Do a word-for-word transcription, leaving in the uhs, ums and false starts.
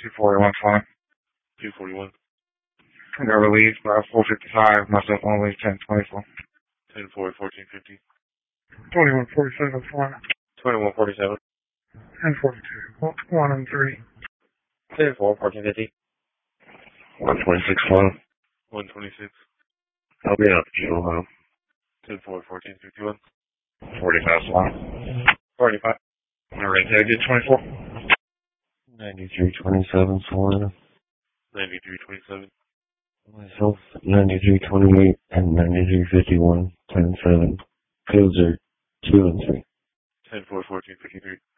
two forty-one flying. two forty-one. I got relieved by four fifty-five, myself on leave ten twenty-four. ten four, fourteen fifty. twenty-one forty-seven flying. twenty-one forty-seven. ten forty-two, one and three. ten four, fourteen fifty. one twenty-six flying. one twenty-six. I'll be up, Joe, huh? ten four, fourteen fifty-one. forty-five flying. forty-five. Alright, I did twenty-four. ninety-three twenty-seven flying. ninety-three twenty-seven. Myself, ninety-three twenty-eight and ninety-three fifty-one, ten seven. Codes are two and three. ten four, fourteen fifty-three.